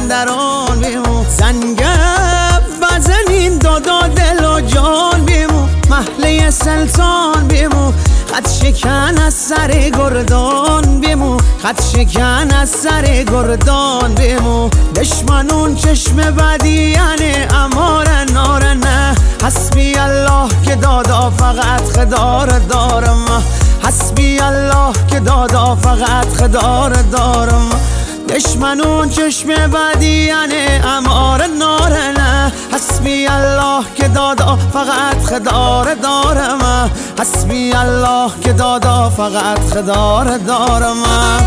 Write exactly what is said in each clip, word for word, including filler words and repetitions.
مازندران بیمو زنگه بزنین دادا دل و جان بیمو محله سلطان بیمو خط شکن از سر گردان بیمو خط شکن از سر گردان بیمو دشمنون چشم بدی یعنی امار نارنه حسبی الله که دادا فقط خدار دارم حسبی الله که دادا فقط خدار دارم دشمنون چشم بدی یعنی امار نارنه حسبی الله که دادا فقط خدار دارم حسبی الله که دادا فقط خدار دارم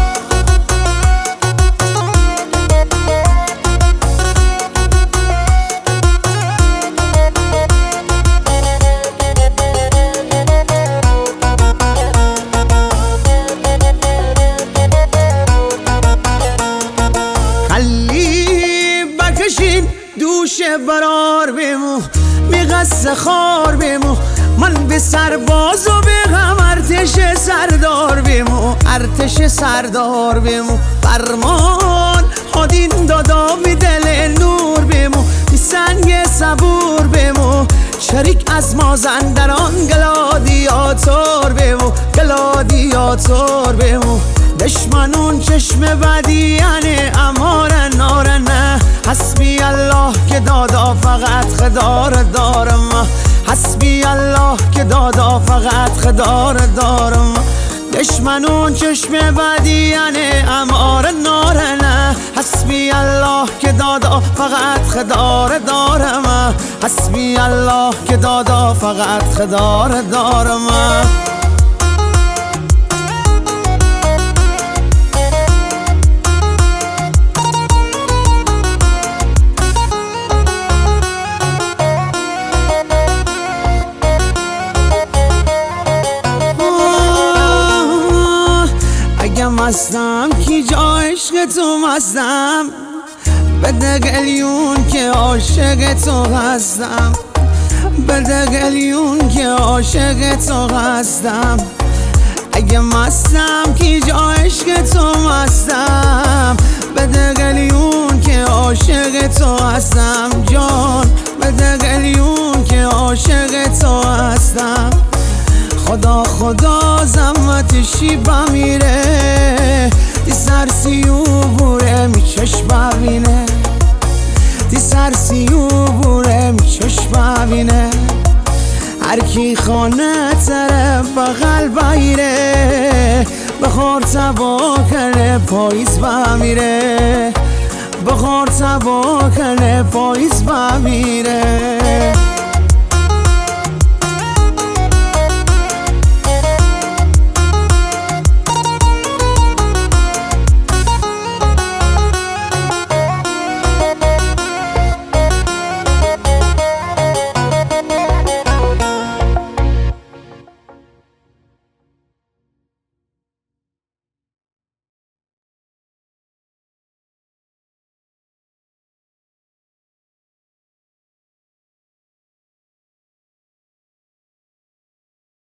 دوش برار بیمو میغس خار بیمو من به سرباز و به غم ارتش سردار بیمو ارتش سردار بیمو فرمان هادین دادا بی دل نور بیمو بی سنگ صبور بیمو شریک از مازندران گلادیاتور بیمو گلادیاتور بیمو دشمنون چشم بدی یعنی امار نارنه حسبی الله که دادا فقط خدار دارم حسبی الله که دادا فقط خدار دارم دشمنون چشم بدی یعنی امار نارنه حسبی الله که دادا فقط خدار دارم حسبی الله که دادا فقط خدار دارم مستم کی جا عشق تو مستم بده گلیون که عاشق تو هستم بده گلیون که عاشق تو هستم اگه مستم کی جا عشق تو مستم بده گلیون که عاشق تو هستم جان بده گلیون که عاشق تو هستم خدا خدا زحمتشی بمیره دی سرسیو بوره می چشم ببینه دی سرسیو بوره می چشم ببینه هر کی خانه تره بغل بایره بخور تبا کنه پاییز بمیره بخور تبا کنه پاییز بمیره